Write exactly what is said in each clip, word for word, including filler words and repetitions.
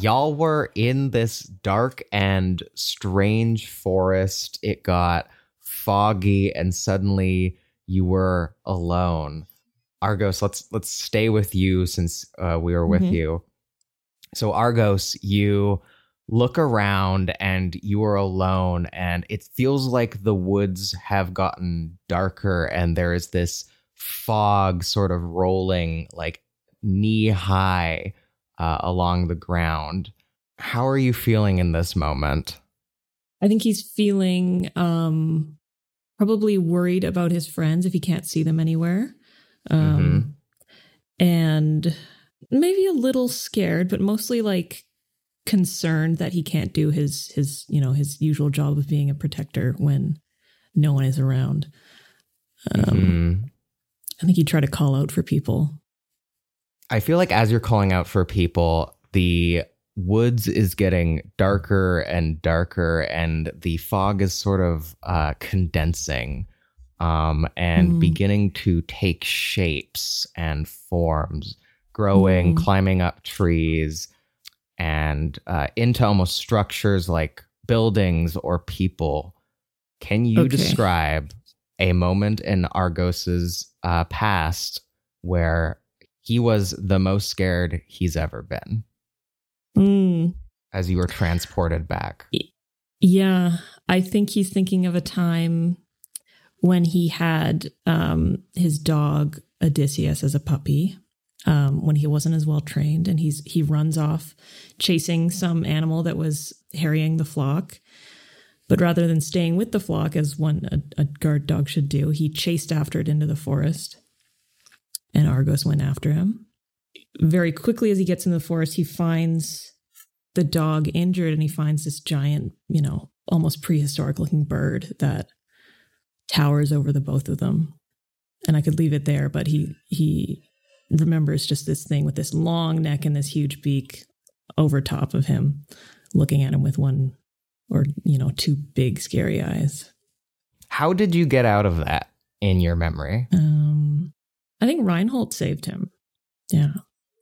y'all were in this dark and strange forest. It got foggy and suddenly you were alone. Argos, let's let's stay with you since uh, we were with mm-hmm. you. So Argos, you look around and you are alone, and it feels like the woods have gotten darker and there is this fog sort of rolling like knee high uh, along the ground. How are you feeling in this moment? I think he's feeling um, probably worried about his friends if he can't see them anywhere. Um, mm-hmm. And maybe a little scared, but mostly like concerned that he can't do his, his, you know, his usual job of being a protector when no one is around. Um, mm-hmm. I think he'd try to call out for people. I feel like as you're calling out for people, the woods is getting darker and darker and the fog is sort of uh, condensing. Um, and mm. beginning to take shapes and forms, growing, mm. climbing up trees, and uh, into almost structures like buildings or people. Can you okay. describe a moment in Argos's uh, past where he was the most scared he's ever been? Mm. As you were transported back. Yeah, I think he's thinking of a time when he had um, his dog Odysseus as a puppy, um, when he wasn't as well trained, and he's he runs off chasing some animal that was harrying the flock. But rather than staying with the flock as one a, a guard dog should do, he chased after it into the forest, and Argos went after him. Very quickly, as he gets into the forest, he finds the dog injured, and he finds this giant, you know, almost prehistoric-looking bird that towers over the both of them. And I could leave it there, but he he remembers just this thing with this long neck and this huge beak over top of him, looking at him with one or, you know, two big scary eyes. How did you get out of that in your memory? Um, I think Reinhold saved him. Yeah.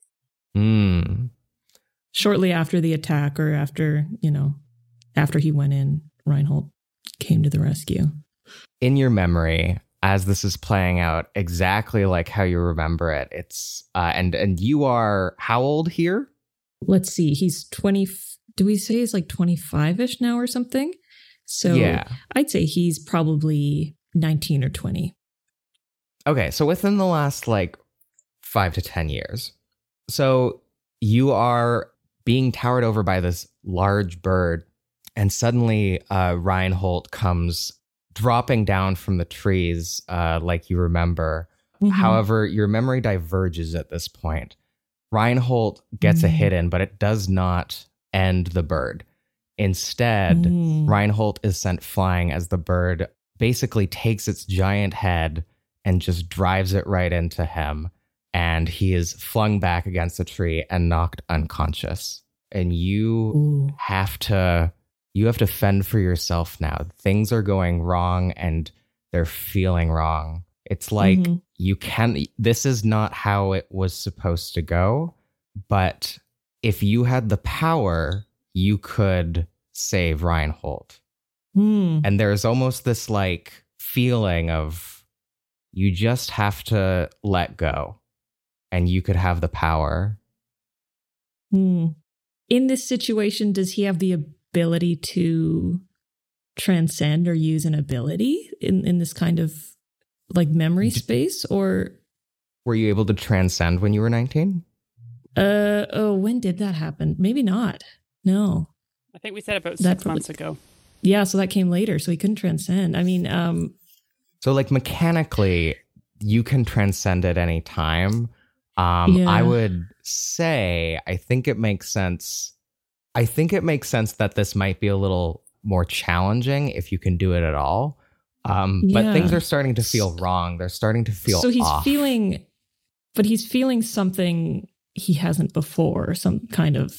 Hmm. Shortly after the attack, or after, you know, after he went in, Reinhold came to the rescue. In your memory, as this is playing out exactly like how you remember it, it's uh, and and you are how old here? Let's see, he's twenty. Do we say he's like twenty-five-ish now or something? So yeah, I'd say he's probably nineteen or twenty. Okay, so within the last like five to ten years, so you are being towered over by this large bird, and suddenly uh, Reinhold comes dropping down from the trees, uh, like you remember. Mm-hmm. However, your memory diverges at this point. Reinhold gets mm. a hit in, but it does not end the bird. Instead, mm. Reinhold is sent flying as the bird basically takes its giant head and just drives it right into him. And he is flung back against a tree and knocked unconscious. And you Ooh. have to... You have to fend for yourself now. Things are going wrong and they're feeling wrong. It's like mm-hmm. you can, this is not how it was supposed to go. But if you had the power, you could save Reinhold. Mm. And there's almost this like feeling of you just have to let go and you could have the power. Mm. In this situation, does he have the ability? ability to transcend or use an ability in, in this kind of like memory space? Or were you able to transcend when you were nineteen? Uh oh, when did that happen? Maybe not. No. I think we said about six that months probably, ago. Yeah, so that came later, so he couldn't transcend. I mean, um so like mechanically you can transcend at any time. Um yeah. I would say I think it makes sense I think it makes sense that this might be a little more challenging if you can do it at all. Um, yeah. But things are starting to feel wrong. They're starting to feel So he's off. feeling, but he's feeling something he hasn't before, some kind of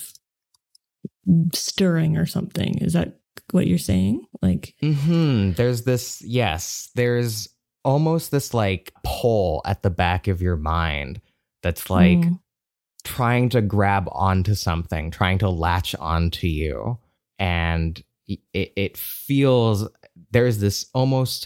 stirring or something. Is that what you're saying? Like, mm-hmm. There's this, yes, there's almost this like pull at the back of your mind that's like, mm. trying to grab onto something, trying to latch onto you. And it, it feels, there's this almost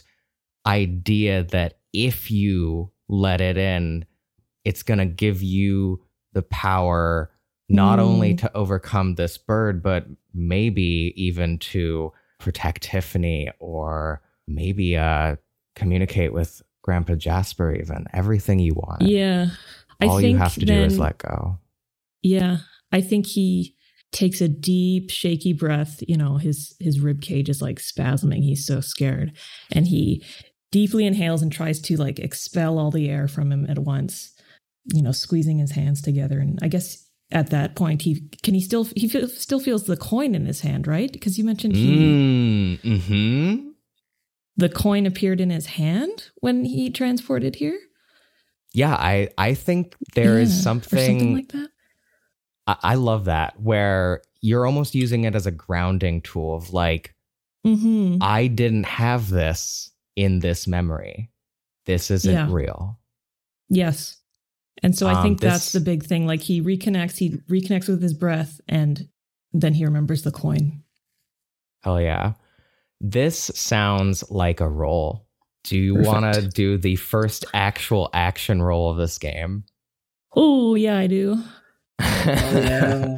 idea that if you let it in, it's going to give you the power not mm. only to overcome this bird, but maybe even to protect Tiffany, or maybe uh, communicate with Grandpa Jasper, even. Everything you want. Yeah. I All think you have to then, do is let go. Yeah. I think he takes a deep, shaky breath. You know, his, his rib cage is like spasming. He's so scared. And he deeply inhales and tries to like expel all the air from him at once, you know, squeezing his hands together. And I guess at that point, he can he still he feel, still feels the coin in his hand, right? Because you mentioned he mm, mm-hmm. the coin appeared in his hand when he transported here. Yeah, I I think there yeah, is something, or something like that. I, I love that, where you're almost using it as a grounding tool of like, mm-hmm. I didn't have this in this memory. This isn't yeah. real. Yes. And so I um, think this, that's the big thing. Like he reconnects, he reconnects with his breath, and then he remembers the coin. Hell yeah. This sounds like a roll. Do you want to do the first actual action roll of this game? Oh, yeah, I do. Oh, yeah.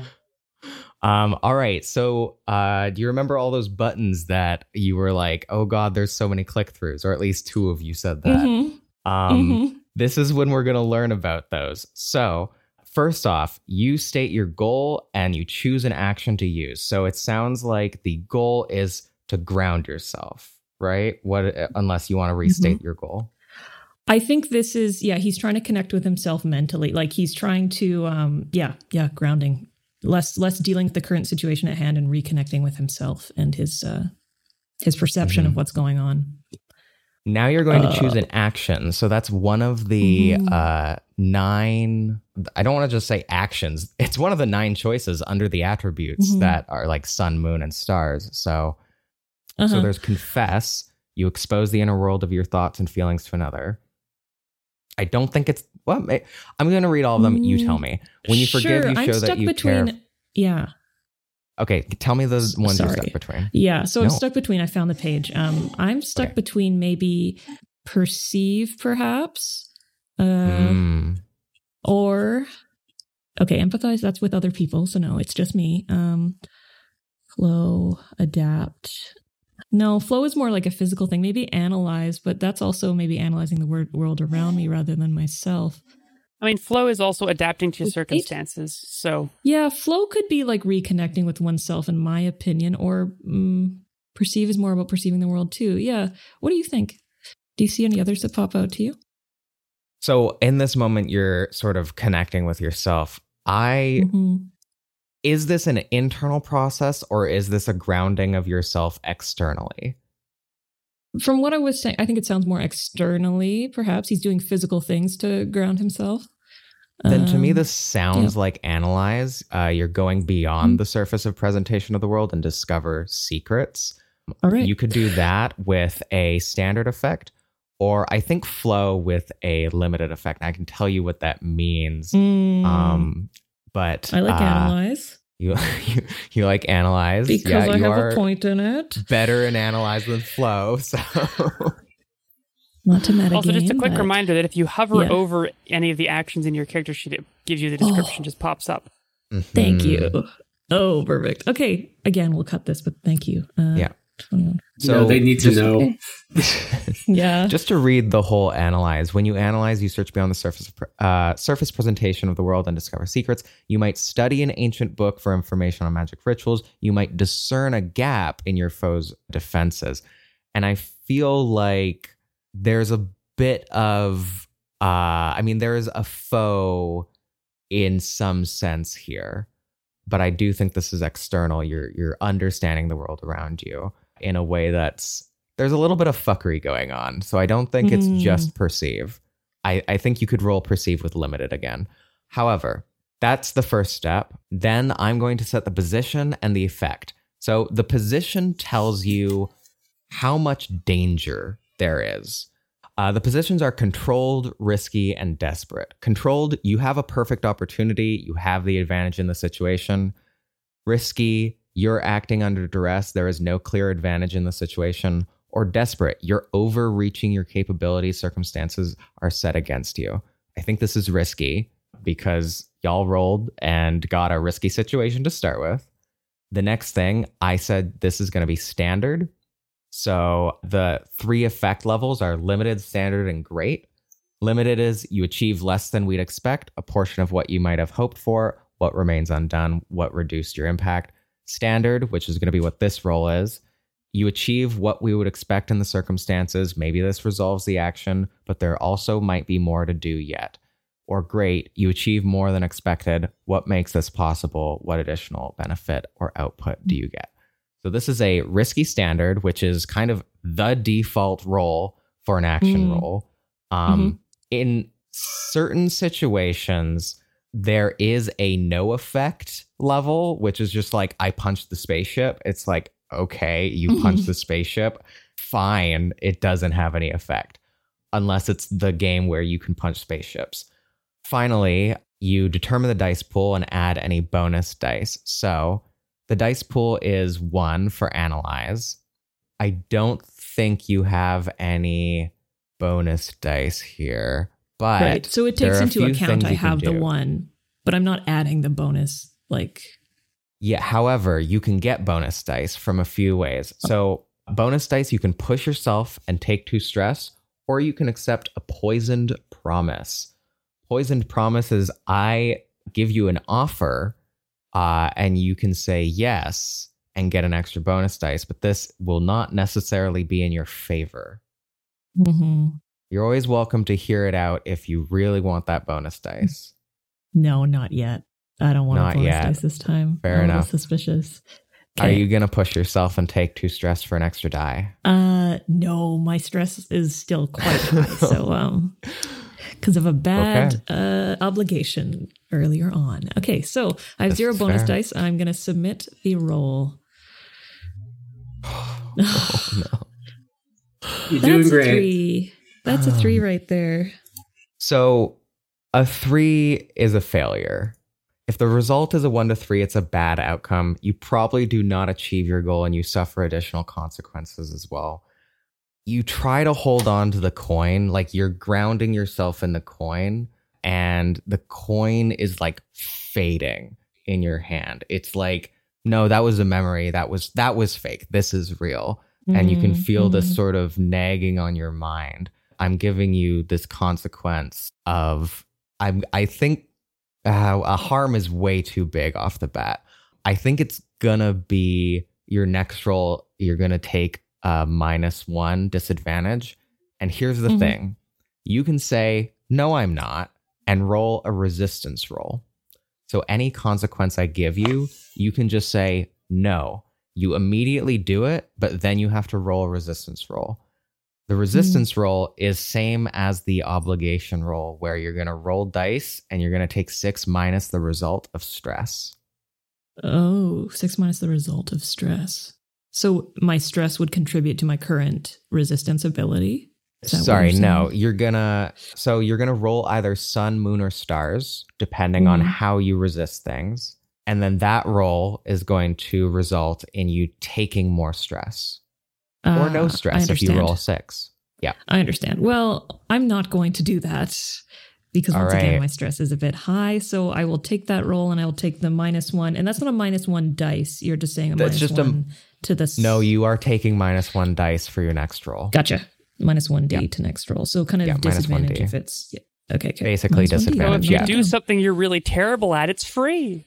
Um, all right. So uh, do you remember all those buttons that you were like, oh, God, there's so many click throughs, or at least two of you said that. Mm-hmm. Um, mm-hmm. This is when we're going to learn about those. So first off, you state your goal and you choose an action to use. So it sounds like the goal is to ground yourself. Right? What, unless you want to restate mm-hmm. your goal. I think this is, yeah, he's trying to connect with himself mentally. Like he's trying to, um, yeah, yeah, grounding, less, less dealing with the current situation at hand and reconnecting with himself and his, uh, his perception mm-hmm. of what's going on. Now you're going uh, to choose an action. So that's one of the mm-hmm. uh, nine, I don't want to just say actions. It's one of the nine choices under the attributes mm-hmm. that are like sun, moon, and stars. So Uh-huh. So there's confess. You expose the inner world of your thoughts and feelings to another. I don't think it's, well, I'm going to read all of them. You tell me. When you sure, forgive, you show I'm that you between, care. Yeah. Okay. Tell me the ones Sorry. you're stuck between. Yeah. So no. I'm stuck between, I found the page. Um, I'm stuck okay. between maybe perceive, perhaps, uh, mm. or, okay, empathize. That's with other people. So no, it's just me. Um, flow, adapt. No, flow is more like a physical thing. Maybe analyze, but that's also maybe analyzing the word, world around me rather than myself. I mean, flow is also adapting to your circumstances. So yeah, flow could be like reconnecting with oneself, in my opinion, or um, perceive is more about perceiving the world too. Yeah. What do you think? Do you see any others that pop out to you? So in this moment, you're sort of connecting with yourself. I... Mm-hmm. Is this an internal process or is this a grounding of yourself externally? From what I was saying, I think it sounds more externally. Perhaps he's doing physical things to ground himself. Then um, to me, this sounds yeah. like analyze. Uh, you're going beyond mm-hmm. the surface of presentation of the world and discover secrets. All right. You could do that with a standard effect, or I think flow with a limited effect. And I can tell you what that means. Mm. Um, But I like uh, analyze. You, you you like analyze because yeah, I you have are a point in it. Better in analyze than flow. So not to metagame. Also, just a quick but, reminder that if you hover yeah. over any of the actions in your character sheet, it gives you the description. Oh. Just pops up. Mm-hmm. Thank you. Oh, perfect. Okay, again, we'll cut this, but thank you. Uh, yeah. twenty-one So no, they need to just, know. yeah. Just to read the whole analyze. When you analyze, you search beyond the surface uh, surface presentation of the world and discover secrets. You might study an ancient book for information on magic rituals. You might discern a gap in your foe's defenses. And I feel like there's a bit of, uh, I mean, there is a foe in some sense here. But I do think this is external. You're you're understanding the world around you in a way that's, there's a little bit of fuckery going on. So I don't think it's Mm. just perceive. I, I think you could roll perceive with limited again. However, that's the first step. Then I'm going to set the position and the effect. So the position tells you how much danger there is. Uh, the positions are controlled, risky, and desperate. Controlled, you have a perfect opportunity. You have the advantage in the situation. Risky, you're acting under duress. There is no clear advantage in the situation. Or desperate, you're overreaching your capabilities. Circumstances are set against you. I think this is risky because y'all rolled and got a risky situation to start with. The next thing, I said this is going to be standard. So the three effect levels are limited, standard, and great. Limited is you achieve less than we'd expect, a portion of what you might have hoped for, what remains undone, what reduced your impact. Standard, which is going to be what this roll is, you achieve what we would expect in the circumstances. Maybe this resolves the action, but there also might be more to do yet. Or great, you achieve more than expected. What makes this possible? What additional benefit or output do you get? So this is a risky standard, which is kind of the default role for an action Mm. roll. Um, Mm-hmm. In certain situations, there is a no effect level, which is just like, I punched the spaceship. It's like, okay, you punched the spaceship. Fine, it doesn't have any effect. Unless it's the game where you can punch spaceships. Finally, you determine the dice pool and add any bonus dice. So the dice pool is one for analyze. I don't think you have any bonus dice here, but Right. So it there takes are a into few account things I you can have the do. one, but I'm not adding the bonus. Like, Yeah, however, you can get bonus dice from a few ways. So bonus dice, you can push yourself and take two stress, or you can accept a poisoned promise. Poisoned promise is I give you an offer uh, and you can say yes and get an extra bonus dice, but this will not necessarily be in your favor. mhm. You're always welcome to hear it out if you really want that bonus dice. No, not yet. I don't want Not a bonus yet. dice this time. Fair I'm a little enough. suspicious. Are Okay. you going to push yourself and take two stress for an extra die? Uh, no, my stress is still quite high. So, um, because of a bad uh, obligation earlier on. Okay, so I have This zero is bonus fair. dice. I'm going to submit the roll. Oh, no. You're That's doing a great. three. That's a three right there. So a three is a failure. If the result is a one to three, it's a bad outcome. You probably do not achieve your goal and you suffer additional consequences as well. You try to hold on to the coin, like you're grounding yourself in the coin, and the coin is like fading in your hand. It's like, no, that was a memory. That was that was fake. This is real. And you can Mhm, feel this mhm. sort of nagging on your mind. I'm giving you this consequence of, I'm, I think uh, a harm is way too big off the bat. I think it's gonna be your next roll. You're gonna take a minus one disadvantage. And here's the Mhm. thing. You can say, no, I'm not, and roll a resistance roll. So any consequence I give you, you can just say, no. You immediately do it, but then you have to roll a resistance roll. The resistance roll is same as the obligation roll, where you're going to roll dice and you're going to take six minus the result of stress. Oh, six minus the result of stress. So my stress would contribute to my current resistance ability. Is that what Sorry, you're no, saying? you're gonna, so you're gonna roll either sun, moon, or stars, depending on Mhm. how you resist things. And then that roll is going to result in you taking more stress or no Uh, I stress if you understand. roll a six. Yeah. I understand. Well, I'm not going to do that because All once right. again, my stress is a bit high. So I will take that roll and I will take the minus one. And that's not a minus one dice. You're just saying a That's minus just a- one to the. s- No, you are taking minus one dice for your next roll. Gotcha. Minus one D Yeah. to next roll. So kind of Yeah, minus one disadvantage D. if it's. Yeah. Okay, okay. Basically Minus one D. disadvantage, So if you yeah. do something you're really terrible at, it's free.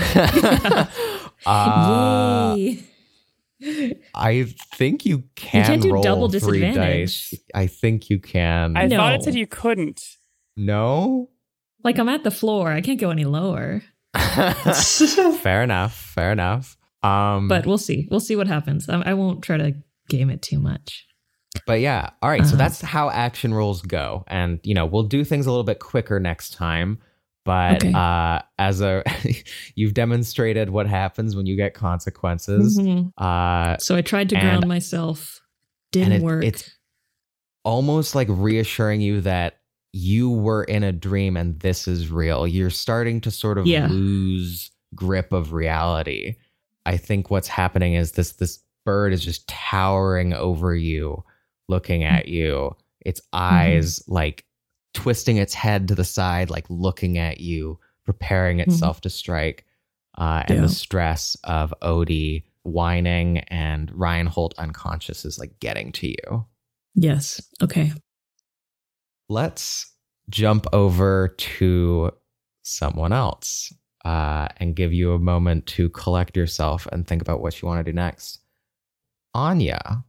uh, Yay. I think you can can't do roll double three disadvantage. dice. I think you can. I thought it No. said you couldn't. No? Like I'm at the floor. I can't go any lower. Fair enough. Fair enough. Um, But we'll see. We'll see what happens. I, I won't try to game it too much. But yeah, all right. So Uh-huh. that's how action rolls go, and you know we'll do things a little bit quicker next time. But Okay. uh, as a, you've demonstrated what happens when you get consequences. Mhm. Uh, So I tried to And- ground myself. Didn't and it- work. it's almost like reassuring you that you were in a dream and this is real. You're starting to sort of Yeah. lose grip of reality. I think what's happening is this this bird is just towering over you, looking at you. Its eyes mm-hmm. like twisting its head to the side, like looking at you, preparing itself mm-hmm. to strike. Uh, and yeah. the stress of Odie whining and Reinhold unconscious is like getting to you. Yes. Okay. Let's jump over to someone else uh, and give you a moment to collect yourself and think about what you want to do next. Anya.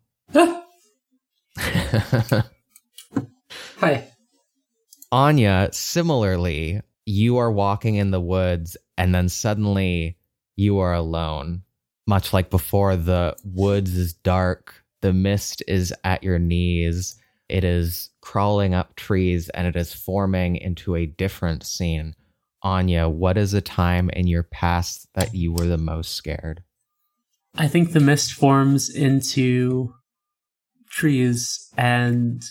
Hi. Anya, similarly, you are walking in the woods and then suddenly you are alone. Much like before, the woods is dark. The mist is at your knees. It is crawling up trees and it is forming into a different scene. Anya, what is a time in your past that you were the most scared? I think the mist forms into trees and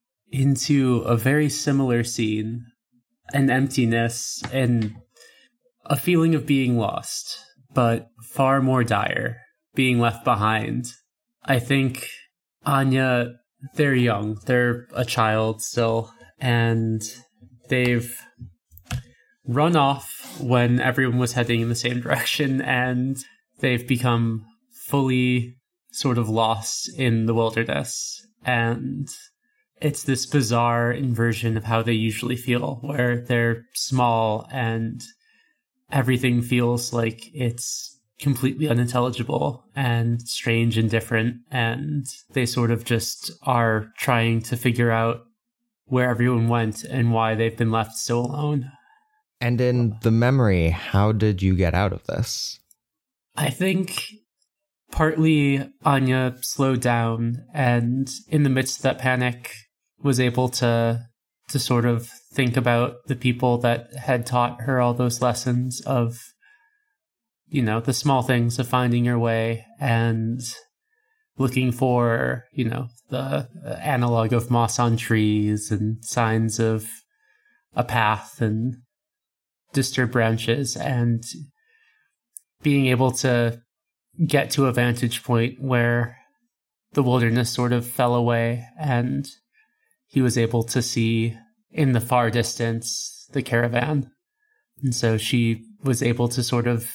into a very similar scene, an emptiness and a feeling of being lost, but far more dire, being left behind. I think Anya, they're young, they're a child still, and they've run off when everyone was heading in the same direction, and they've become fully sort of lost in the wilderness. And it's this bizarre inversion of how they usually feel, where they're small and everything feels like it's completely unintelligible and strange and different, and they sort of just are trying to figure out where everyone went and why they've been left so alone. And in the memory, how did you get out of this? I think partly Anya slowed down and in the midst of that panic was able to to sort of think about the people that had taught her all those lessons of, you know, the small things of finding your way and looking for, you know, the analog of moss on trees and signs of a path and disturbed branches, and being able to get to a vantage point where the wilderness sort of fell away and he was able to see in the far distance the caravan. And so she was able to sort of,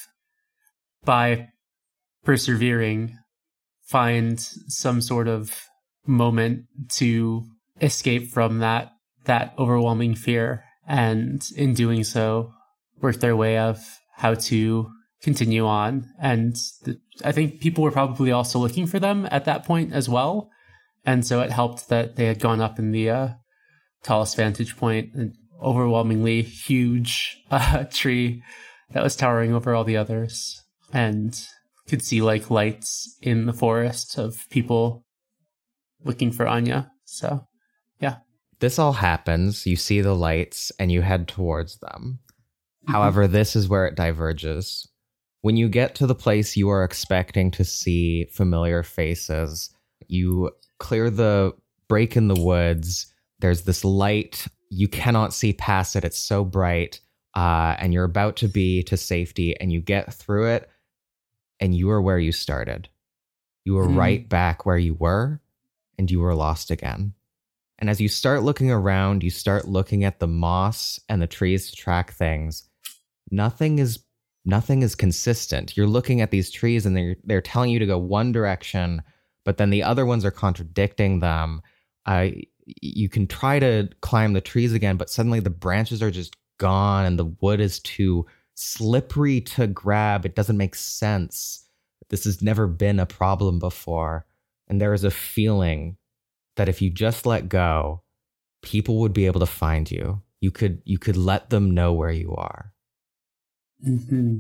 by persevering, find some sort of moment to escape from that that overwhelming fear, and in doing so work their way of how to continue on. And the, I think people were probably also looking for them at that point as well, and so it helped that they had gone up in the uh, tallest vantage point, an overwhelmingly huge uh, tree that was towering over all the others, and could see like lights in the forest of people looking for Anya. So, yeah. This all happens. You see the lights and you head towards them. Mm-hmm. However, this is where it diverges. When you get to the place you are expecting to see familiar faces, you clear the break in the woods. There's this light. You cannot see past it. It's so bright. Uh, and you're about to be to safety, and you get through it, and you are where you started. You were mm. right back where you were, and you were lost again. And as you start looking around, you start looking at the moss and the trees to track things. Nothing is nothing is consistent. You're looking at these trees, and they're they're telling you to go one direction, but then the other ones are contradicting them. Uh, you can try to climb the trees again, but suddenly the branches are just gone and the wood is too slippery to grab. It doesn't make sense. This has never been a problem before. And there is a feeling that if you just let go, people would be able to find you. You could you could let them know where you are. Mm-hmm.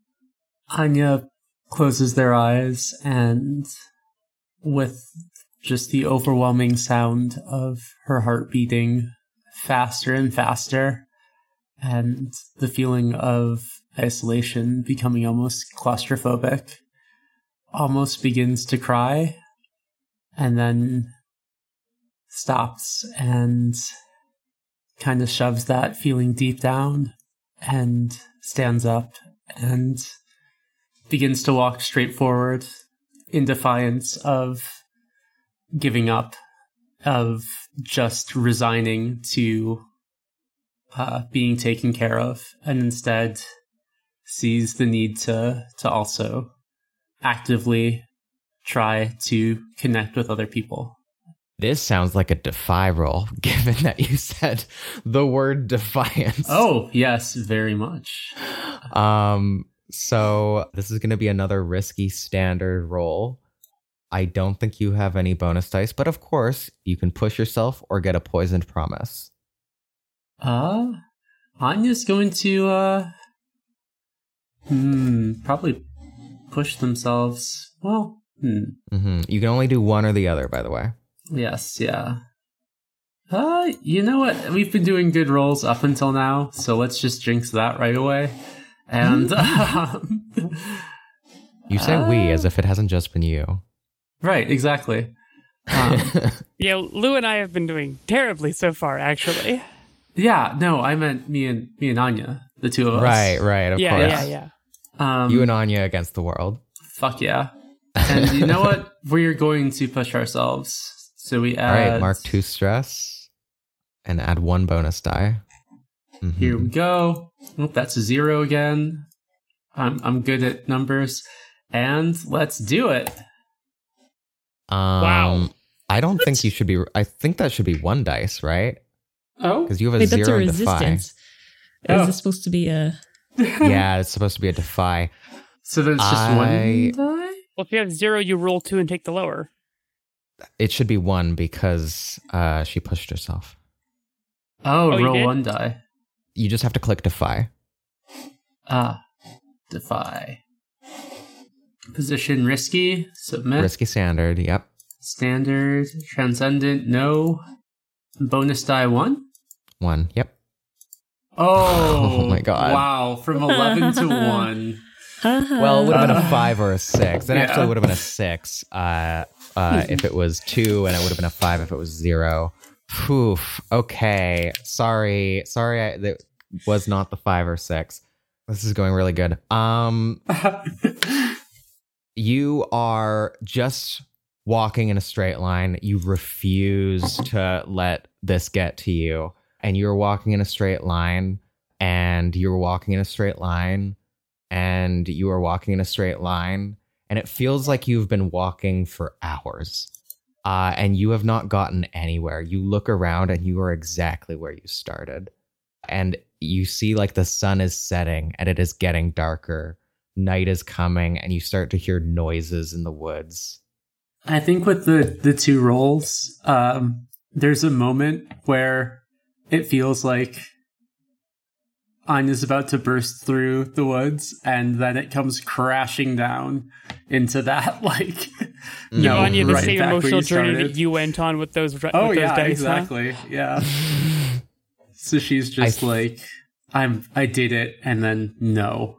Anya closes their eyes, and with just the overwhelming sound of her heart beating faster and faster, and the feeling of isolation becoming almost claustrophobic, almost begins to cry, and then stops and kind of shoves that feeling deep down and stands up and begins to walk straight forward in defiance of giving up, of just resigning to uh, being taken care of, and instead sees the need to to also actively try to connect with other people. This sounds like a defy roll, given that you said the word defiance. Oh, yes, very much. Um, so this is going to be another risky standard roll. I don't think you have any bonus dice, but of course, you can push yourself or get a poisoned promise. Uh, Anya's going to, uh, hmm, probably push themselves. Well, hmm. Mm-hmm. You can only do one or the other, by the way. Yes, yeah. Uh, you know what? We've been doing good rolls up until now, so let's just jinx that right away. And, um, You say uh, we as if it hasn't just been you. Right, exactly. Um, Yeah, Lou and I have been doing terribly so far, actually. yeah, no, I meant me and me and Anya, the two of us. Right, right, of yeah, course. yeah, yeah. Um, You and Anya against the world. Fuck yeah. And you know what? We're going to push ourselves. So we add... All right, mark two stress and add one bonus die. Mhm. Here we go. Oh, that's a zero again. I'm I'm good at numbers. And let's do it. Um, Wow. I don't think you should be. I think that should be one dice, right? Oh? Because you have a Wait, that's a zero and defy. resistance. Oh. Is this supposed to be a... Yeah, it's supposed to be a defy. So then it's just I- one die? Well, if you have zero, you roll two and take the lower. It should be one because uh, she pushed herself. Oh, Oh, you roll did? one die. You just have to click defy. Ah. Defy. Position risky. Submit. Risky standard. Yep. Standard. Transcendent. No. Bonus die one. One. Yep. Oh, Oh my God. Wow, from eleven to one. Well, it would have been a Uh, five or a six. It yeah. actually would have been a six uh, uh, if it was two, and it would have been a five if it was zero. Oof. Okay. Sorry. Sorry. I, that was not the five or six. This is going really good. Um, you are just walking in a straight line. You refuse to let this get to you, and you're walking in a straight line, and you're walking in a straight line. And you are walking in a straight line, and it feels like you've been walking for hours, uh, and you have not gotten anywhere. You look around, and you are exactly where you started, and you see like the sun is setting, and it is getting darker. Night is coming, and you start to hear noises in the woods. I think with the, the two rolls, um, there's a moment where it feels like Anya's about to burst through the woods, and then it comes crashing down into that, like, Give no, Anya the right same back where emotional you journey started. that you went on with those, with Oh those yeah, dice, huh? exactly. Yeah. So she's just I- like, I'm, I did it, and then no.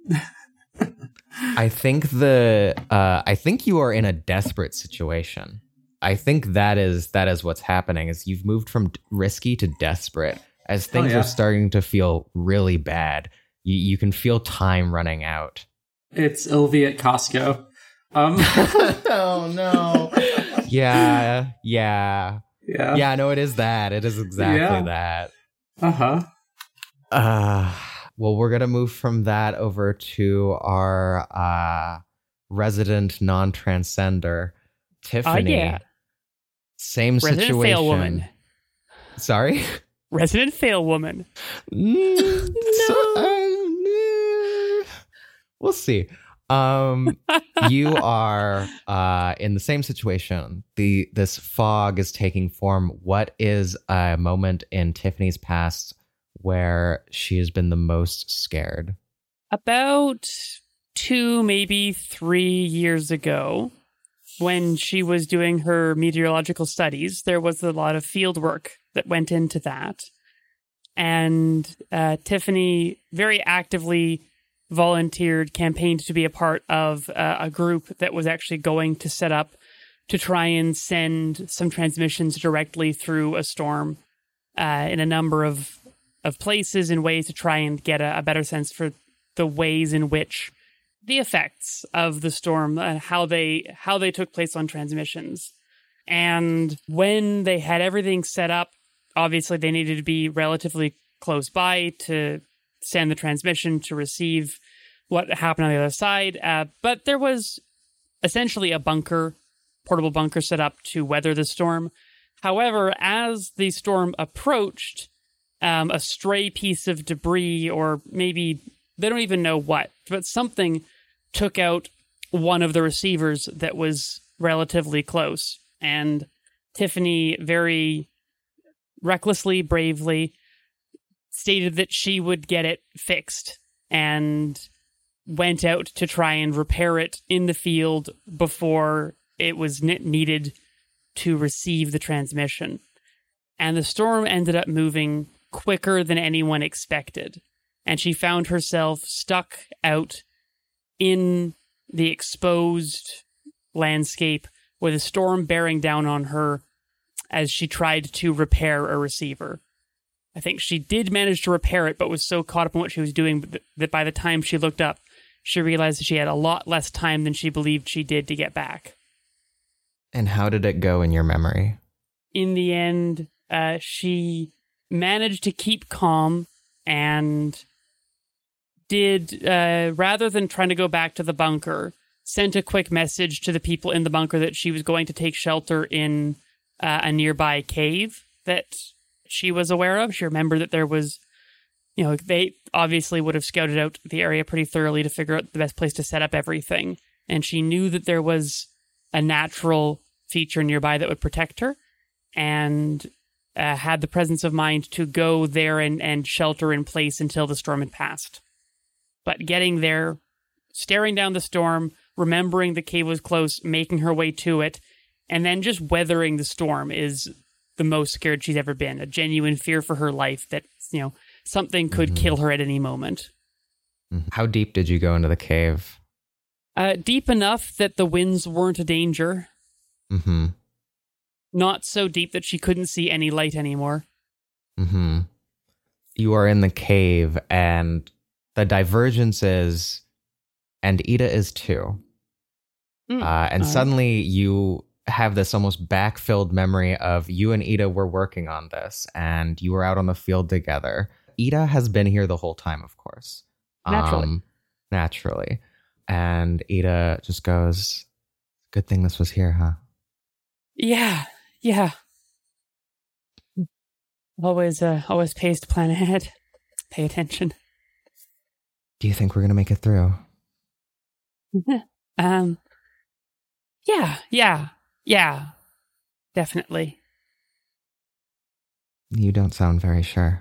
I think the uh, I think you are in a desperate situation. I think that is that is what's happening. Is you've moved from d- risky to desperate. As things yeah. are starting to feel really bad, you, you can feel time running out. It's Ilvi at Costco. Um, Oh no! yeah, yeah, yeah. yeah. No, it is that. It is exactly Yeah. that. Uh huh. Uh, well, we're gonna move from that over to our uh, resident non-transcender, Tiffany. yeah. Same Resident situation. fail woman. Sorry. Resident fail woman. Mm, so- uh, we'll see. Um, you are uh, in the same situation. The this fog is taking form. What is a moment in Tiffany's past where she has been the most scared? About two, maybe three years ago, when she was doing her meteorological studies, there was a lot of field work that went into that. And uh, Tiffany very actively volunteered, campaigned to be a part of uh, a group that was actually going to set up to try and send some transmissions directly through a storm uh, in a number of of places and ways to try and get a, a better sense for the ways in which the effects of the storm and how they how they took place on transmissions. And when they had everything set up, obviously they needed to be relatively close by to send the transmission to receive what happened on the other side. Uh, but there was essentially a bunker, portable bunker set up to weather the storm. However, as the storm approached, um, a stray piece of debris, or maybe they don't even know what, but something took out one of the receivers that was relatively close. And Tiffany very recklessly, bravely stated that she would get it fixed and went out to try and repair it in the field before it was needed to receive the transmission. And the storm ended up moving quicker than anyone expected. And she found herself stuck out in the exposed landscape with a storm bearing down on her as she tried to repair a receiver. I think she did manage to repair it, but was so caught up in what she was doing that by the time she looked up, she realized that she had a lot less time than she believed she did to get back. And how did it go in your memory? In the end, uh, she managed to keep calm and did, uh, rather than trying to go back to the bunker, sent a quick message to the people in the bunker that she was going to take shelter in uh, a nearby cave that she was aware of. She remembered that there was, you know, they obviously would have scouted out the area pretty thoroughly to figure out the best place to set up everything. And she knew that there was a natural feature nearby that would protect her, and uh, had the presence of mind to go there and, and shelter in place until the storm had passed. But getting there, staring down the storm, remembering the cave was close, making her way to it, and then just weathering the storm is the most scared she's ever been. A genuine fear for her life that, you know, something could mm-hmm. kill her at any moment. How deep did you go into the cave? Uh, deep enough that the winds weren't a danger. Mm-hmm. Not so deep that she couldn't see any light anymore. Mm-hmm. You are in the cave, and the divergence is, and Ida is too. Mm, uh, and suddenly right. you have this almost backfilled memory of you and Ida were working on this, and you were out on the field together. Ida has been here the whole time, of course. Naturally. Um, naturally. And Ida just goes, good thing this was here, huh? Yeah, yeah. Always, uh, always pays to plan ahead. Pay attention. Do you think we're going to make it through? um, yeah, yeah, yeah, definitely. You don't sound very sure.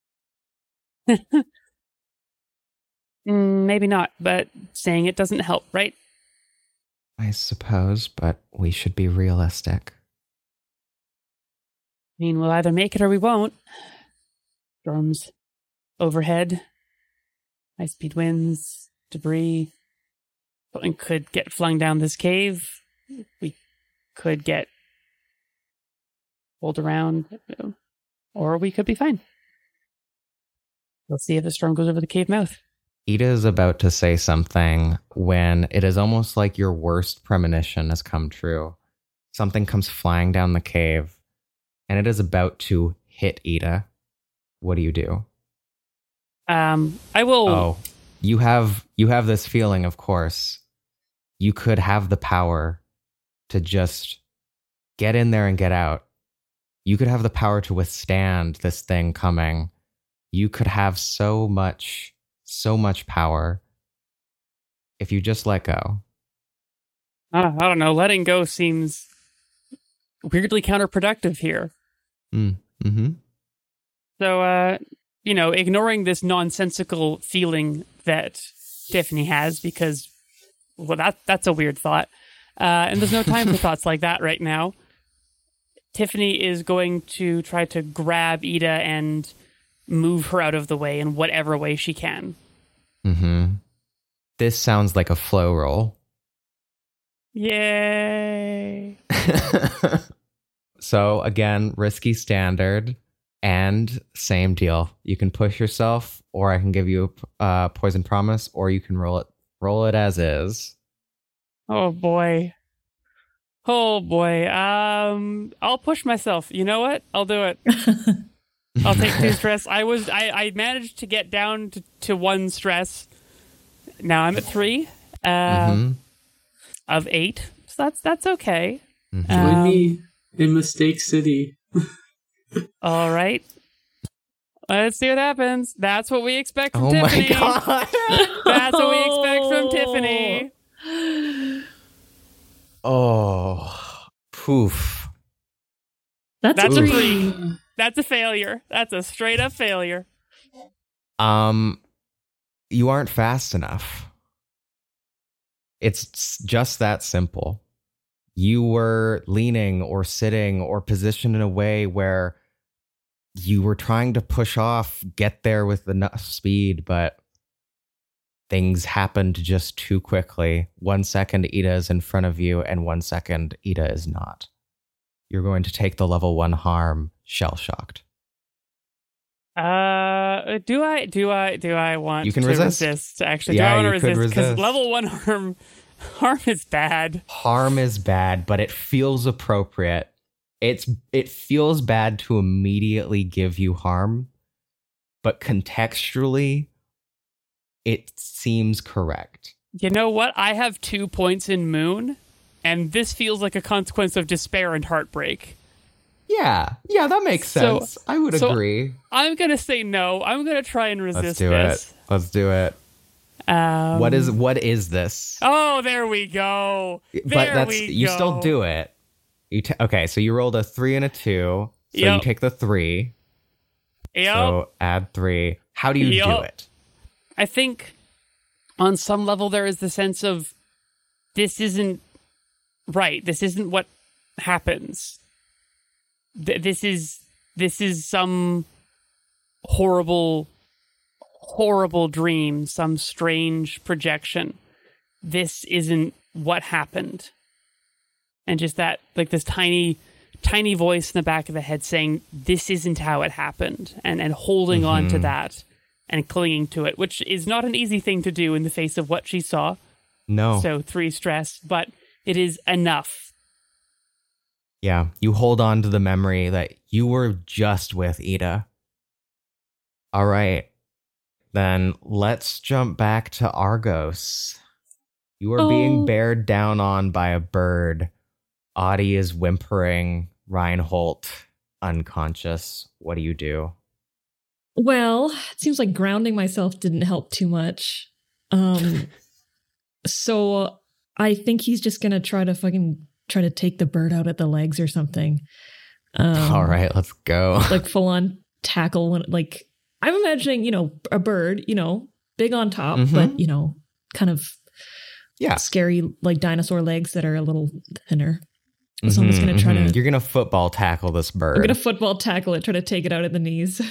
mm, maybe not, but saying it doesn't help, right? I suppose, but we should be realistic. I mean, we'll either make it or we won't. Storms overhead, high-speed winds, debris. Something could get flung down this cave. We could get pulled around, or we could be fine. We'll see if the storm goes over the cave mouth. Ida is about to say something when it is almost like your worst premonition has come true. Something comes flying down the cave, and it is about to hit Ida. What do you do? Um, I will. Oh, you have you have this feeling, of course. You could have the power to just get in there and get out. You could have the power to withstand this thing coming. You could have so much, so much power if you just let go. Uh, I don't know. Letting go seems weirdly counterproductive here. Mm. Mm-hmm. So, uh, you know, ignoring this nonsensical feeling that Tiffany has, because, well, that that's a weird thought. Uh, and there's no time for thoughts like that right now. Tiffany is going to try to grab Ida and move her out of the way in whatever way she can. Mm-hmm. This sounds like a flow roll. Yay. So again, risky standard and same deal. You can push yourself, or I can give you a uh, poison promise, or you can roll it roll it as is. Oh boy. Oh boy. Um I'll push myself. You know what? I'll do it. I'll take two stress. I was I, I managed to get down to, to one stress. Now I'm at three. Uh, Mm-hmm. Of eight. So that's that's okay. Mhm. Join Um, me in Mistake City. All right. Let's see what happens. That's what we expect from Oh Tiffany. my god. That's what we expect from Tiffany. Oh, poof. That's, That's a a three. three. That's a failure. That's a straight up failure. Um, you aren't fast enough. It's just that simple. You were leaning or sitting or positioned in a way where you were trying to push off, get there with enough speed, but things happened just too quickly. One second, Ida is in front of you, and one second, Ida is not. You're going to take the level one harm, shell shocked. Uh, do I? Do I? Do I want You can to resist. resist? Actually, Yeah, do I want you to could resist? Because resist. level one harm, harm is bad. Harm is bad, but it feels appropriate. It's it feels bad to immediately give you harm, but contextually, it seems correct. You know what? I have two points in Moon, and this feels like a consequence of despair and heartbreak. Yeah, yeah, that makes So- sense. I would so- agree. I'm gonna say no. I'm gonna try and resist Let's do this. it. Let's do it. Um, what is what is this? Oh, there we go. There but that's we you go. still do it. You ta- okay? So you rolled a three and a two. So you Yep. take the three. Yep. So add three. How do you do Yep. it? I think on some level there is the sense of this isn't right. This isn't what happens. Th- this is this is some horrible, horrible dream, some strange projection. This isn't what happened. And just that, like this tiny, tiny voice in the back of the head saying, this isn't how it happened. And, and holding on to Mhm. that and clinging to it, which is not an easy thing to do in the face of what she saw. No. So three stress, but it is enough. Yeah, you hold on to the memory that you were just with Ida. All right. Then let's jump back to Argos. You are Oh. being bared down on by a bird. Audie is whimpering. Reinhold unconscious. What do you do? Well, it seems like grounding myself didn't help too much. Um, so I think he's just gonna try to fucking try to take the bird out at the legs or something. Um, All right, let's go. like full on tackle. When, like I'm imagining, you know, a bird, you know, big on top, Mhm. but you know, kind of Yeah. scary, like dinosaur legs that are a little thinner. So I'm just gonna try Mhm, to. mhm. You're gonna football tackle this bird. I'm gonna football tackle it, try to take it out at the knees.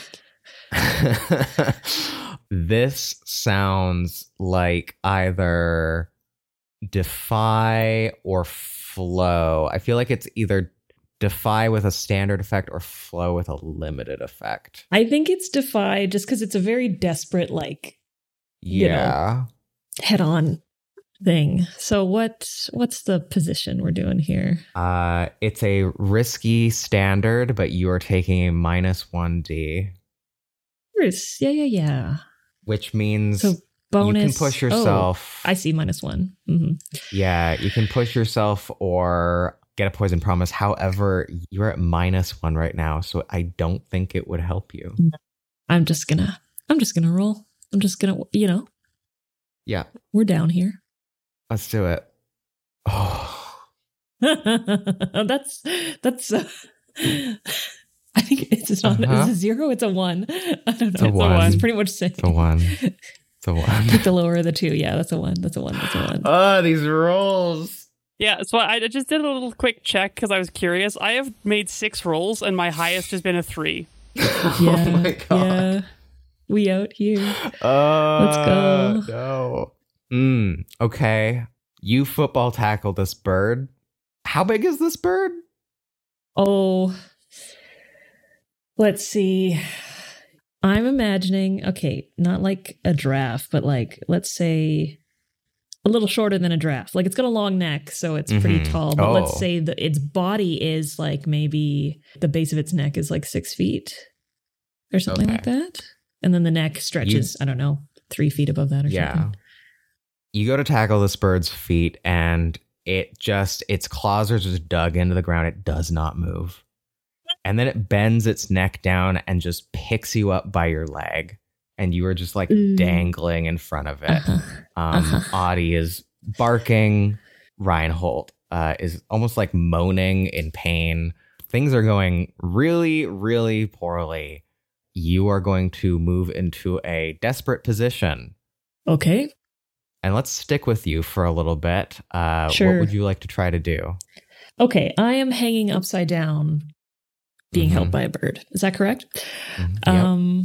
This sounds like either defy or flow. I feel like it's either defy with a standard effect or flow with a limited effect. I think it's defy just because it's a very desperate, like You know. Yeah. head-on thing. So what? What's the position we're doing here? Uh, it's a risky standard, but you are taking a minus one D, Bruce, yeah, yeah, yeah. which means So bonus. you can push oh, yourself. I see minus one. hmm Yeah, you can push yourself or get a poison promise. However, you're at minus one right now, so I don't think it would help you. I'm just gonna. I'm just gonna roll. I'm just gonna. You know, Yeah, we're down here. let's do it. Oh, that's that's. Uh, I think it's not. Uh-huh. It's a zero. It's a one. I don't know. It's a one. It's pretty much same. it's a one. It's a one. Pick the lower of the two. Yeah, that's a one. That's a one. That's a one. Oh, these rolls. Yeah, so I just did a little quick check because I was curious. I have made six rolls, and my highest has been a three. Yeah, Oh my god. yeah. We out here. Uh, Let's go. No. Mm, okay. you football tackle this bird. How big is this bird? Oh, let's see. I'm imagining, okay, not like a giraffe, but like, let's say a little shorter than a giraffe. Like it's got a long neck, so it's mm-hmm. pretty tall. But oh. let's say that its body is like maybe the base of its neck is like six feet or something okay. like that. And then the neck stretches, you, I don't know, three feet above that or yeah. something. You go to tackle this bird's feet and it just, its claws are just dug into the ground. It does not move. And then it bends its neck down and just picks you up by your leg. And you are just like mm. dangling in front of it. Uh-huh. Um, uh-huh. Audie is barking. Reinhold uh, is almost like moaning in pain. Things are going really, really poorly. You are going to move into a desperate position. Okay. And let's stick with you for a little bit. Uh, sure. What would you like to try to do? Okay, I am hanging upside down, being mm-hmm. held by a bird. Is that correct? Mm-hmm. Yep. Um.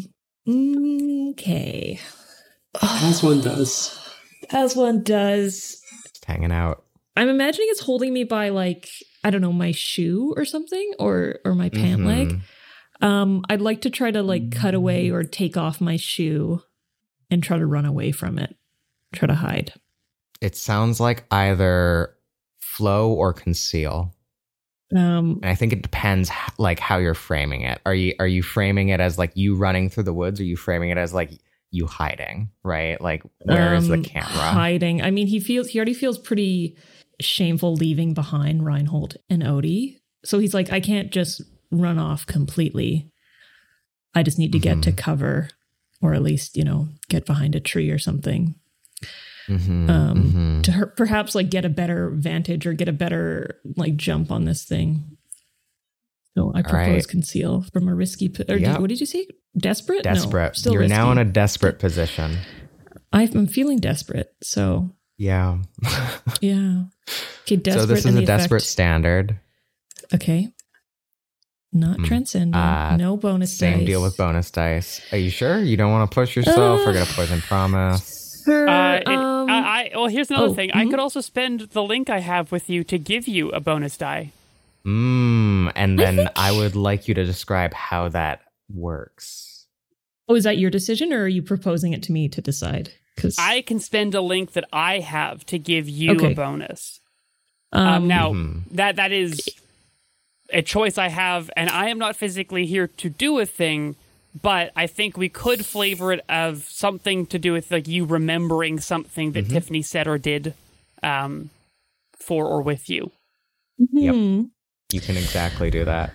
Okay. As one does. As one does. Just hanging out. I'm imagining it's holding me by like, I don't know, my shoe or something, or or my pant mm-hmm. leg. Um, I'd like to try to like cut away or take off my shoe and try to run away from it. Try to hide. It sounds like either flow or conceal. Um, and I think it depends like how you're framing it. Are you are you framing it as like you running through the woods? Or are you framing it as like you hiding? Right? Like where um, is the camera? Hiding. I mean, he feels he already feels pretty shameful leaving behind Reinhold and Odie. So he's like, I can't just run off completely. I just need to get mm-hmm. to cover, or at least, you know, get behind a tree or something. Mm-hmm, um, mm-hmm. to her, perhaps like get a better vantage or get a better like jump on this thing. So I propose right. conceal from a risky. Po- or yep. did, what did you say? Desperate? Desperate. No, still You're risky. now in a desperate position. I'm feeling desperate. So yeah, yeah. Okay, desperate. So this is a desperate effect. Standard. Okay. Not mm. transcendent. Uh, no bonus same dice. Same deal with bonus dice. Are you sure you don't want to push yourself uh, or get a poison promise? Uh, it, um, I, I, well, here's another oh, thing. Mm-hmm. I could also spend the link I have with you to give you a bonus die. Mm, and then I, think... I would like you to describe how that works. Oh, is that your decision, or are you proposing it to me to decide? Because I can spend a link that I have to give you okay. a bonus. Um, um, now, mm-hmm. that that is a choice I have, and I am not physically here to do a thing. But I think we could flavor it of something to do with like you remembering something that mm-hmm. Tiffany said or did um, for or with you. Mm-hmm. Yep. You can exactly do that.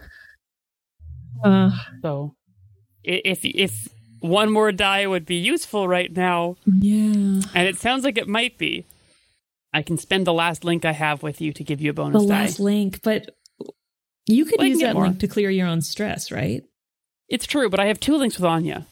Uh, so if if one more die would be useful right now, yeah, and it sounds like it might be, I can spend the last link I have with you to give you a bonus the die. The last link, but you could well, use that more. link to clear your own stress, right? It's true, but I have two links with Anya.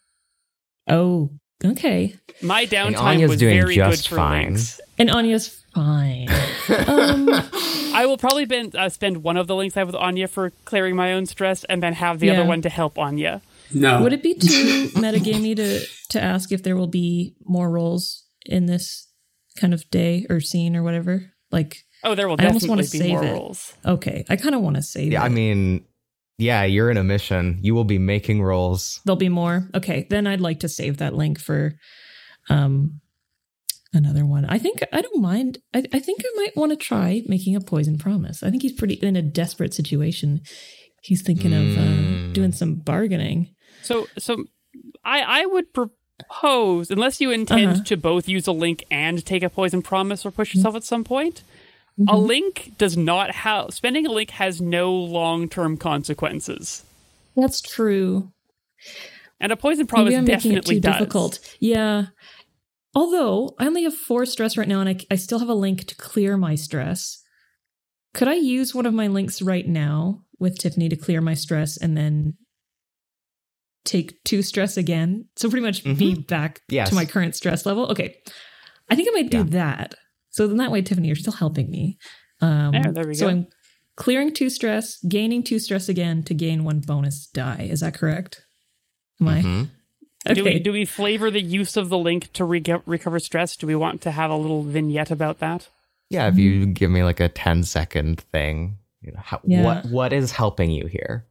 Oh, okay. My downtime was doing very just good for fine. links. And Anya's fine. um, I will probably been, uh, spend one of the links I have with Anya for clearing my own stress, and then have the yeah. other one to help Anya. No. Would it be too metagamey to to ask if there will be more roles in this kind of day or scene or whatever? Like, oh, there will I almost definitely want be to save more it. roles. Okay, I kind of want to save yeah, it. I mean. Yeah, you're in a mission. You will be making rolls. There'll be more. Okay, then I'd like to save that link for um, another one. I think I don't mind. I, I think I might want to try making a poison promise. I think he's pretty in a desperate situation. He's thinking mm. of uh, doing some bargaining. So, so I I would propose, unless you intend uh-huh. to both use a link and take a poison promise or push yourself mm-hmm. at some point. Mm-hmm. A link does not have... Spending a link has no long-term consequences. That's true. And a poison promise Maybe I'm definitely making it too does. difficult. Yeah. Although, I only have four stress right now, and I, I still have a link to clear my stress. Could I use one of my links right now with Tiffany to clear my stress and then take two stress again? So pretty much mm-hmm. be back yes. to my current stress level? Okay. I think I might do yeah. that. So then that way, Tiffany, you're still helping me. Um, yeah, there we so go. I'm clearing two stress, gaining two stress again to gain one bonus die. Is that correct? Am mm-hmm. I? Okay. Do we, do we flavor the use of the link to re- recover stress? Do we want to have a little vignette about that? Yeah, if you give me like a ten second thing, you know, how, Yeah. what what is helping you here?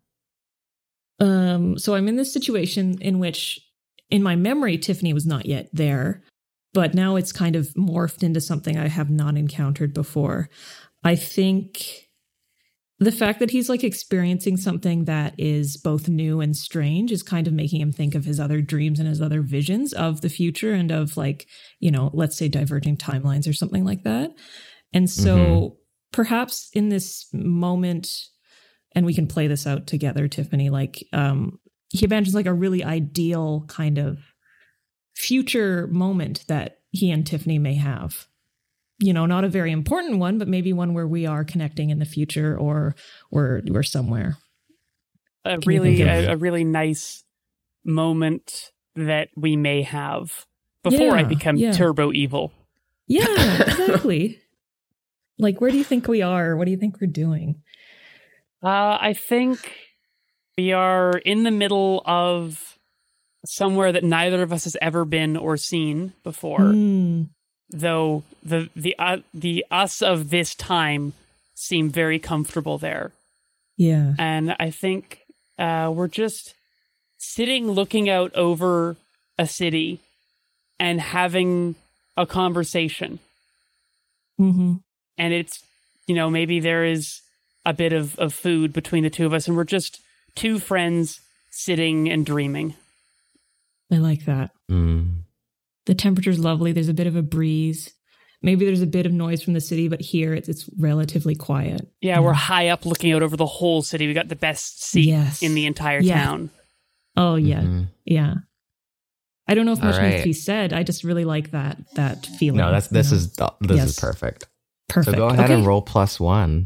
Um, so I'm in this situation in which, in my memory, Tiffany was not yet there, but now it's kind of morphed into something I have not encountered before. I think the fact that he's like experiencing something that is both new and strange is kind of making him think of his other dreams and his other visions of the future and of like, you know, let's say diverging timelines or something like that. And so mm-hmm. perhaps in this moment, and we can play this out together, Tiffany, like um, he imagines like a really ideal kind of future moment that he and Tiffany may have. You know, not a very important one, but maybe one where we are connecting in the future or we're, we're somewhere. A really, a, a really nice moment that we may have before yeah, I become yeah. turbo evil. Yeah, exactly. Like, where do you think we are? What do you think we're doing? Uh, I think we are in the middle of somewhere that neither of us has ever been or seen before. Mm. Though the the uh, the us of this time seem very comfortable there. Yeah. And I think uh, we're just sitting looking out over a city and having a conversation. Mm-hmm. And it's, you know, maybe there is a bit of, of food between the two of us, and we're just two friends sitting and dreaming. I like that. Mm. The temperature's lovely. There's a bit of a breeze. Maybe there's a bit of noise from the city, but here it's it's relatively quiet. Yeah, we're high up looking out over the whole city. We got the best seat yes. in the entire yeah. town. Oh, yeah. Mm-hmm. Yeah. I don't know if much right. needs to be said. I just really like that that feeling. No, that's this know? is this yes. is perfect. Perfect. So go ahead okay. and roll plus one.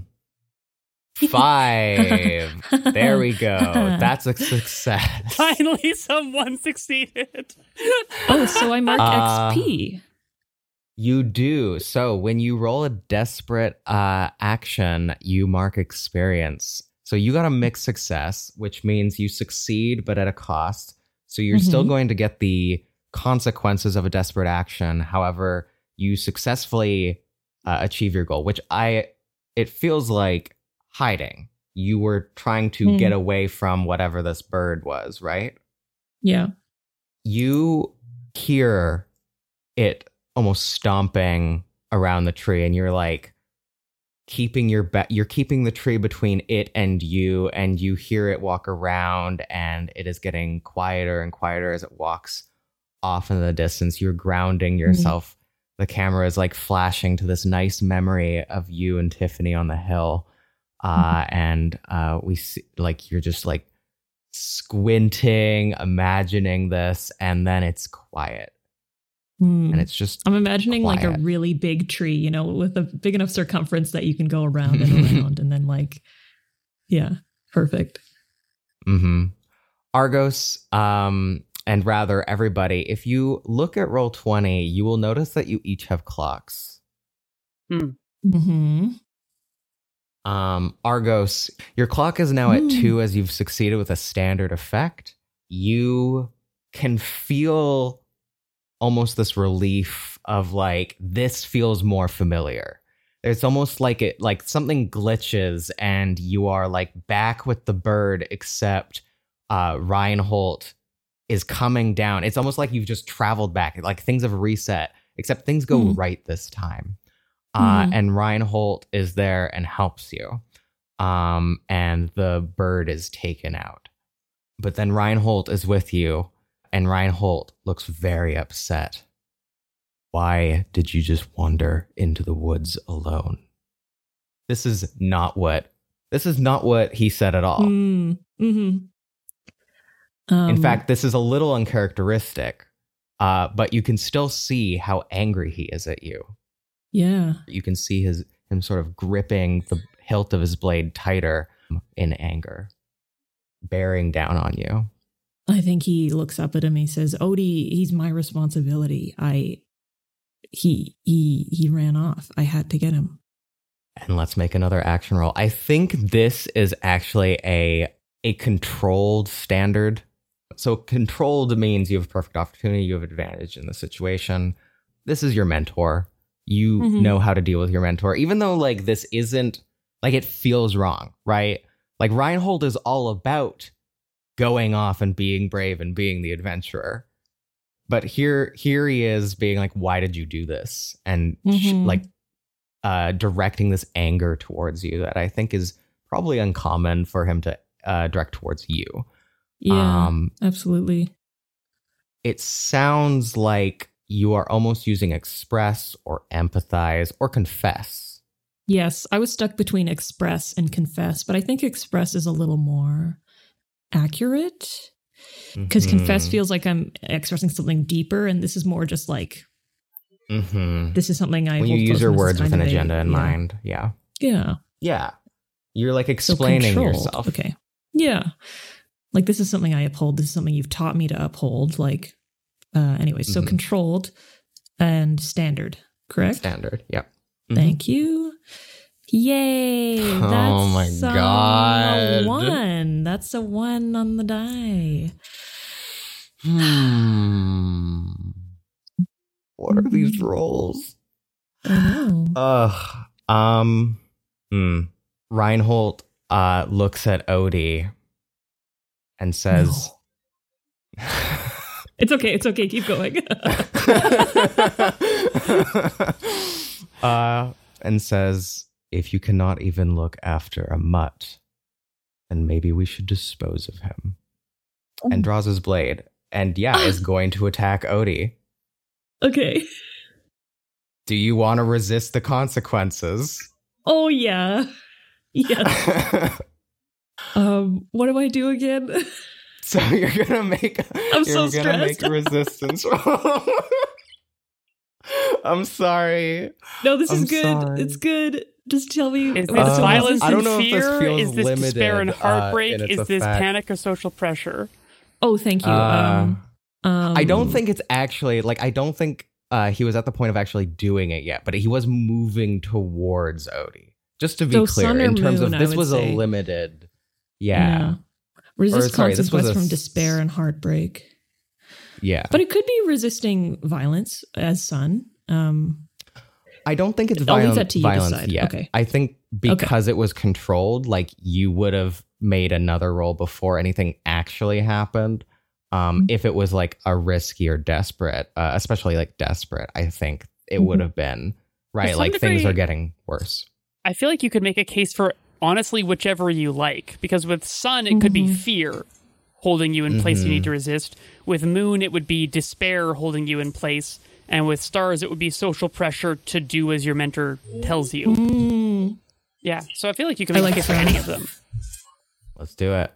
Five. There we go. That's a success. Finally, someone succeeded. Oh, so I marked Uh, X P. You do. So when you roll a desperate uh, action, you mark experience. So you got a mixed success, which means you succeed, but at a cost. So you're Mm-hmm. still going to get the consequences of a desperate action. However, you successfully uh, achieve your goal, which I, it feels like hiding. You were trying to Mm. get away from whatever this bird was, right? Yeah. You hear it almost stomping around the tree, and you're like keeping your be- you're keeping the tree between it and you, and you hear it walk around, and it is getting quieter and quieter as it walks off in the distance. You're grounding yourself. Mm-hmm. The camera is like flashing to this nice memory of you and Tiffany on the hill, uh, mm-hmm. and uh, we see like you're just like squinting, imagining this, and then it's quiet. Mm. And it's just I'm imagining quiet. like a really big tree, you know, with a big enough circumference that you can go around and around, and then like, yeah, perfect. Mm-hmm. Argos, um, and rather everybody, if you look at roll twenty, you will notice that you each have clocks. Hmm. Mm-hmm. Um, Argos, your clock is now mm. at two as you've succeeded with a standard effect. You can feel almost this relief of like, this feels more familiar. It's almost like it, like something glitches and you are like back with the bird, except uh, Reinhold is coming down. It's almost like you've just traveled back. Like things have reset, except things go mm. right this time. Uh, mm. And Reinhold is there and helps you. Um, and the bird is taken out. But then Reinhold is with you. And Reinhold looks very upset. Why did you just wander into the woods alone? This is not what this is not what he said at all. Mm, mm-hmm. um, In fact, this is a little uncharacteristic, uh, but you can still see how angry he is at you. Yeah. You can see his him sort of gripping the hilt of his blade tighter in anger, bearing down on you. I think he looks up at him. He says, "Odie, he's my responsibility. I, he, he, he ran off. I had to get him." And let's make another action roll. I think this is actually a a controlled standard. So controlled means you have perfect opportunity, you have advantage in the situation. This is your mentor. You Mhm. know how to deal with your mentor, even though like this isn't like it feels wrong, right? Like Reinhold is all about going off and being brave and being the adventurer. But here, here he is being like, why did you do this? And sh- Mhm. like uh, directing this anger towards you that I think is probably uncommon for him to uh, direct towards you. Yeah, Um, absolutely. it sounds like you are almost using express or empathize or confess. Yes, I was stuck between express and confess, but I think express is a little more accurate because Mhm. confess feels like I'm expressing something deeper, and this is more just like Mhm. this is something I When you hold use close your and this is words with kind an of a- agenda in yeah. mind. Yeah. Yeah. Yeah. You're like So explaining controlled. yourself. Okay. Yeah. Like this is something I uphold. This is something you've taught me to uphold. Like, uh, anyway, so Mhm. controlled and standard, correct? Standard. Yeah. Mhm. Thank you. Yay. Oh That's my a God. one. That's a one on the die. Hmm. What are these rolls? I know. Ugh. Um. Hmm. Reinhold uh looks at Odie and says, It's okay. It's okay. Keep going. uh, and says, if you cannot even look after a mutt, then maybe we should dispose of him. And draws his blade. And yeah, is going to attack Odie. Okay. Do you want to resist the consequences? Oh, yeah. Yes. Um, what do I do again? So you're gonna make I'm you're so gonna make stressed. a resistance roll. I'm sorry. No, this is I'm good. sorry. It's good. Just tell me. Is what's this the Uh, violence I and don't know if this fear? feels Is this despair and limited, uh, heartbreak? in its Is this effect. panic or social pressure? Oh, thank you. Uh, um, um, I don't think it's actually like I don't think uh, he was at the point of actually doing it yet, but he was moving towards Odie. Just to be So clear, sun or in terms moon, of I this would was say. a limited, yeah, Resist Or, sorry, this was consequence a from s- despair and heartbreak. yeah. But it could be resisting violence as sun. Um, I don't think it's I'll leave violent, that to you to violence decide. yet. Okay. I think because it was controlled, like you would have made another roll before anything actually happened. Um, Mhm. If it was like a risky or desperate, uh, especially like desperate, I think it Mhm. would have been right. some Like things degree- are getting worse. I feel like you could make a case for honestly whichever you like, because with sun it could be Mhm. fear holding you in place you Mhm. need to resist. With moon it would be despair holding you in place, and with stars it would be social pressure to do as your mentor tells you. mm, Yeah, so I feel like you can I make like a case for sun. any of them. Let's do it.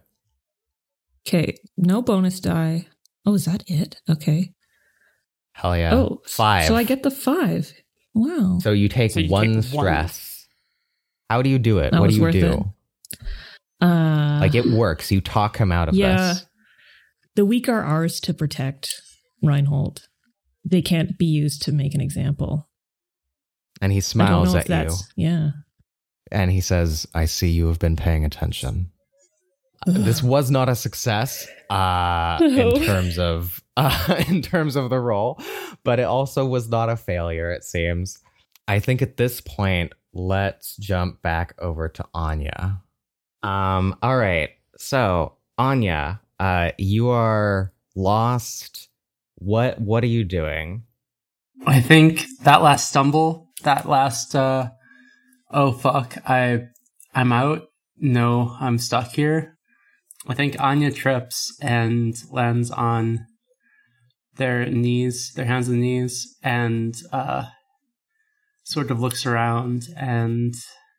okay. No bonus die. Oh, is that it? Okay. Hell yeah. Oh, five. So I get the five. Wow. So you take So you one take one. stress. How do you do it? That what was do you worth do? it. Uh, Like it works. You talk him out of yeah. this. The weak are ours to protect, Reinhold. They can't be used to make an example. And he I don't smiles know at if you. that's, yeah. And he says, I see you have been paying attention. This was not a success uh, No. in terms of uh, in terms of the role, but it also was not a failure, it seems. I think at this point, let's jump back over to Anya. Um, all right. So, Anya, uh, you are lost. What what are you doing? I think that last stumble, that last uh oh fuck, I I'm out. No, I'm stuck here. I think Anya trips and lands on their knees, their hands and knees, and uh sort of looks around, and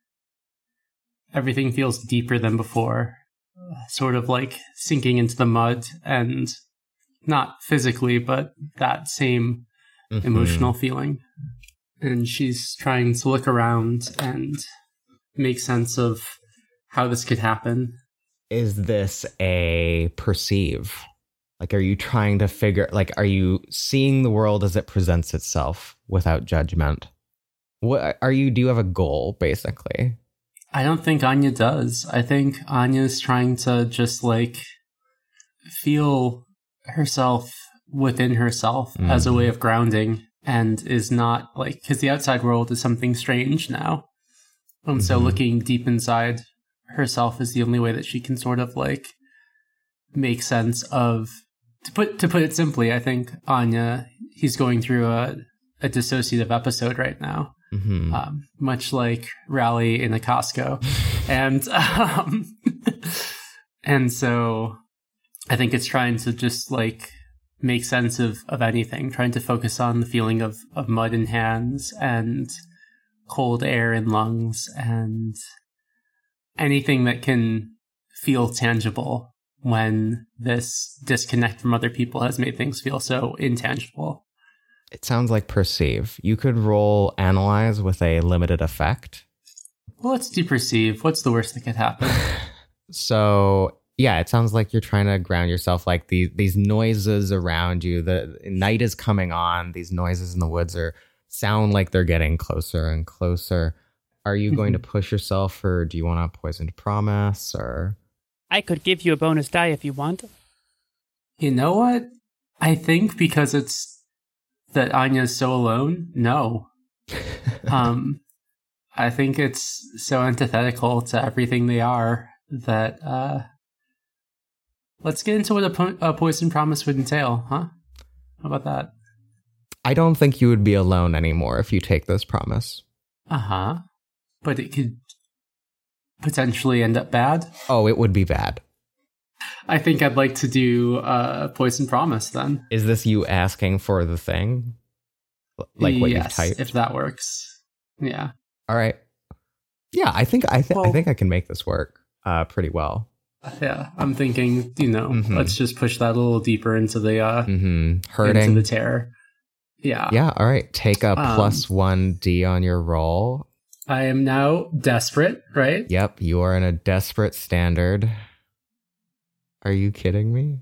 everything feels deeper than before. Sort of like sinking into the mud, and not physically, but that same Mhm. emotional feeling. And she's trying to look around and make sense of how this could happen. Is this a perceive? Like, are you trying to figure, like, are you seeing the world as it presents itself without judgment? What are you, do you have a goal, basically? I don't think Anya does. I think Anya's trying to just like feel herself within herself Mm. as a way of grounding and is not like, because the outside world is something strange now. And mm-hmm. so looking deep inside herself is the only way that she can sort of like make sense of, to put to put it simply, I think Anya, he's going through a, a dissociative episode right now. Mm-hmm. Um, much like Rally in a Costco. and um, and so I think it's trying to just like make sense of, of anything, trying to focus on the feeling of, of mud in hands and cold air in lungs and anything that can feel tangible when this disconnect from other people has made things feel so intangible. It sounds like perceive. You could roll analyze with a limited effect. Well, let's do perceive. What's the worst that could happen? So, yeah, it sounds like you're trying to ground yourself, like these these noises around you. The night is coming on. These noises in the woods are sound like they're getting closer and closer. Are you going to push yourself, or do you want a poisoned promise, or? I could give you a bonus die if you want. You know what? I think because it's that Anya's so alone, no. um, I think it's so antithetical to everything they are that uh, let's get into what a, po- a poison promise would entail, huh? How about that? I don't think you would be alone anymore if you take this promise. Uh-huh. But it could potentially end up bad. Oh, it would be bad. I think I'd like to do a poison promise then. Is this you asking for the thing? Like what yes, you've typed? If that works. Yeah. All right. Yeah, I think I think well, I think I can make this work uh, pretty well. Yeah, I'm thinking, you know, mm-hmm. let's just push that a little deeper into the uh mm-hmm. hurting into the terror. Yeah. Yeah, all right. Take a um, plus one D on your roll. I am now desperate, right? Yep, you are in a desperate standard. Are you kidding me?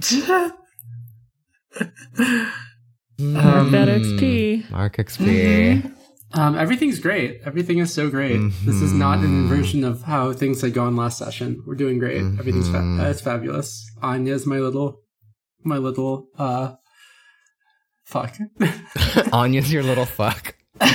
Mark that X P. Mark X P. Mm-hmm. Um, everything's great. Everything is so great. Mm-hmm. This is not an inversion of how things had gone last session. We're doing great. Mm-hmm. Everything's fa- uh, it's fabulous. Anya's my little, my little, uh, fuck. Anya's your little fuck.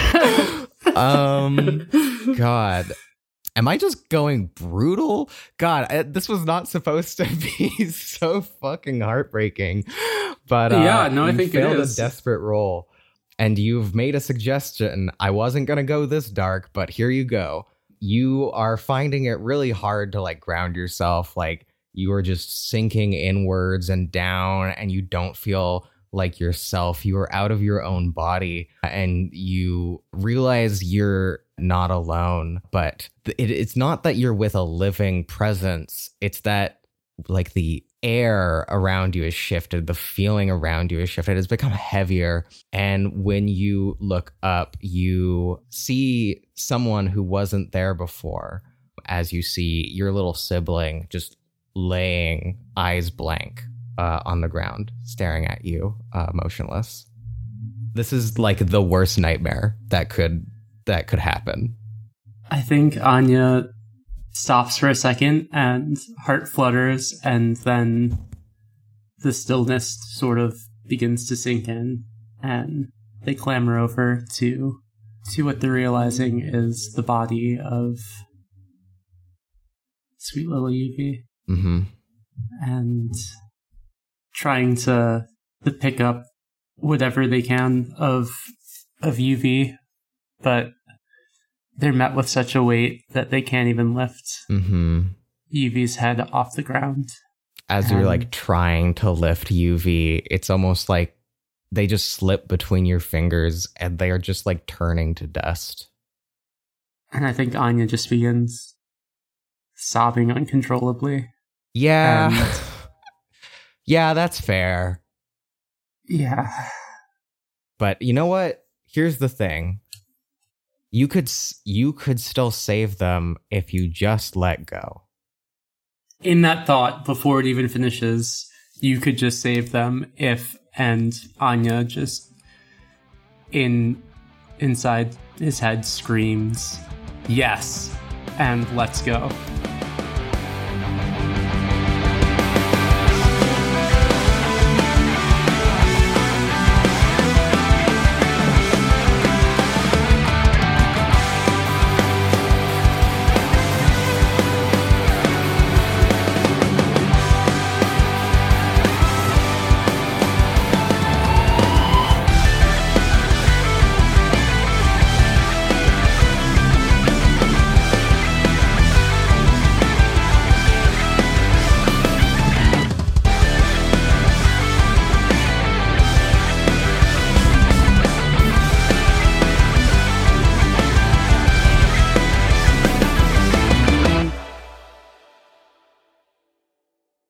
um, God. Am I just going brutal? God, I, this was not supposed to be so fucking heartbreaking. But uh, yeah, no, I you think failed it is a desperate roll, and you've made a suggestion. I wasn't gonna go this dark, but here you go. You are finding it really hard to like ground yourself. Like you are just sinking inwards and down, and you don't feel like yourself. You are out of your own body, and you realize you're not alone. But it, it's not that you're with a living presence. It's that like the air around you has shifted. The feeling around you has shifted. It's become heavier. And when you look up, you see someone who wasn't there before, as you see your little sibling just laying eyes blank uh, on the ground, staring at you, uh, motionless. This is like the worst nightmare that could that could happen. I think Anya stops for a second and heart flutters, and then the stillness sort of begins to sink in, and they clamber over to to what they're realizing is the body of sweet little Yuvi. Mm-hmm. And trying to, to pick up whatever they can of of Yuvi, but they're met with such a weight that they can't even lift mm-hmm. Yuvi's head off the ground. As and, you're like trying to lift Yuvi, it's almost like they just slip between your fingers and they are just like turning to dust. And I think Anya just begins sobbing uncontrollably. Yeah. And, yeah, that's fair. Yeah. But you know what? Here's the thing. You could you could still save them if you just let go. In that thought, before it even finishes, you could just save them if, and Anya just in inside his head screams, yes, and let's go.